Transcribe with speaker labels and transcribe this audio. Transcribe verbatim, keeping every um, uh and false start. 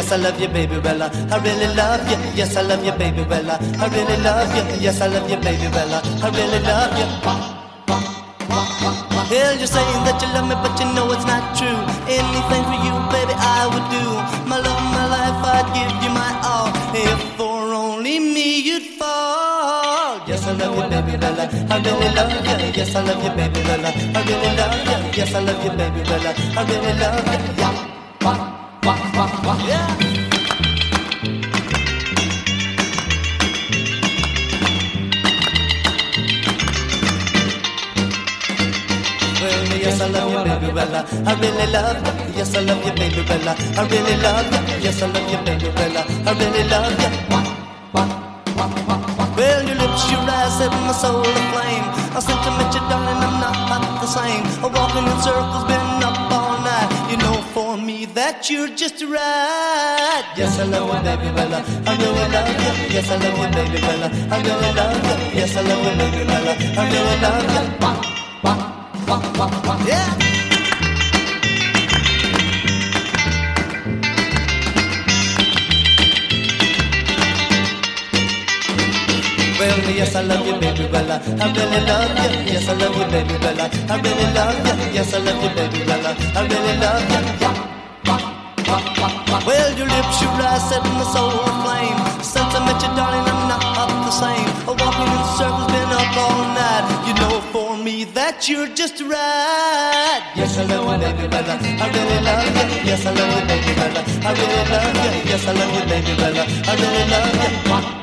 Speaker 1: Yes, I love you, baby Bella. I really love you. Yes, I love you, baby Bella. I really love you. Yes, I love you, baby Bella. I really love you. Well, you're saying that you love me, but you know it's not true. Anything for you, baby, I would do. My love, my life, I'd give you my all. If for only me you'd fall. Yes, I love you, baby Bella. I really love you. Yes, I love you, baby Bella. I really love you. Yes, I love you, baby Bella. I really love you. Yeah. Yeah. Yes, I love you, baby Bella. I really love you. Yes, I love you, baby Bella. I really love you. Yes, I love you, baby Bella. I really love you. Well, your lips, your eyes set my soul aflame. I sent to meet you, darling, I'm not hot the same. I'm walking in circles, been up all night. You know for me that you're just right. Yes, I love you, baby Bella. I really love you. Yes, I love you, baby Bella. I really love you. Yes, I love you, baby Bella. I really love you. Yeah. Well, yes, I love you, baby Bella. I really love you. Yes, I love you, baby Bella. I really love you. Yes, I love you, baby Bella. I really love you. Well, your lips, your eyes set my soul aflame. Since I met you, darling, I'm not up the same. Walking in circles, been up all night. You know for me that you're just right. Yes, I love you, baby Bella. I really love you. Yes, I love you, baby Bella. I really love you. Yes, I love you, baby Bella. I really love you.